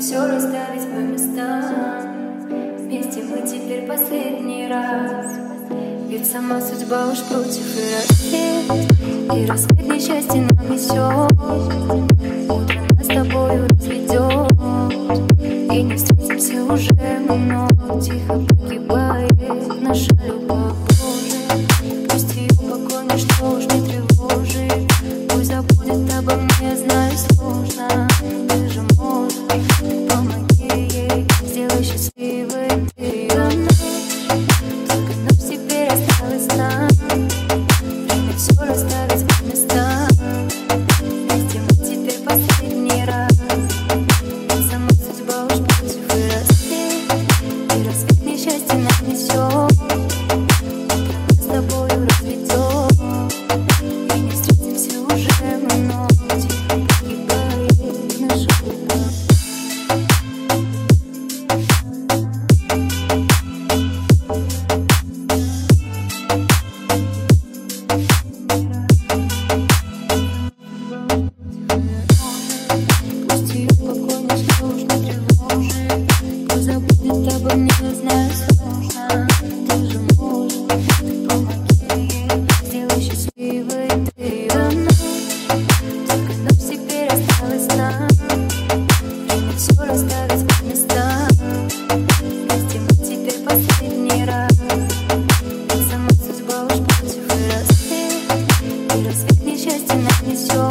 все расставить по местам. Вместе мы теперь последний раз. Ведь сама судьба уж против и рассвет несчастье нам несет. Утро нас с тобою разведет, и не встретимся уже мы вновь. Тихо погибает наша любовь. Боже, пусть ее покой ничто уж не тревожит. Пусть забудет обо мне, знаю, сложно. Ты же можешь, помоги ей, сделай счастливой ты ее. Только нам теперь осталось нам. Время все расставить по местам. Вместе мы теперь последний раз. И сама судьба уж против и рассвет несчастье нам несет. С тобою разведет, и не встретимся уже мы вновь. Тихо погибает наша любовь. Пусть ее покой ничто уж не тревожит. Пусть забудет обо мне, знаю, сложно. Ты же можешь, помоги ей, сделай счастливой ты ее. Только нам теперь осталось нам. Время все расставить по местам. Вместе мы теперь последний раз. И сама судьба уж против и рассвет несчастье нам несет.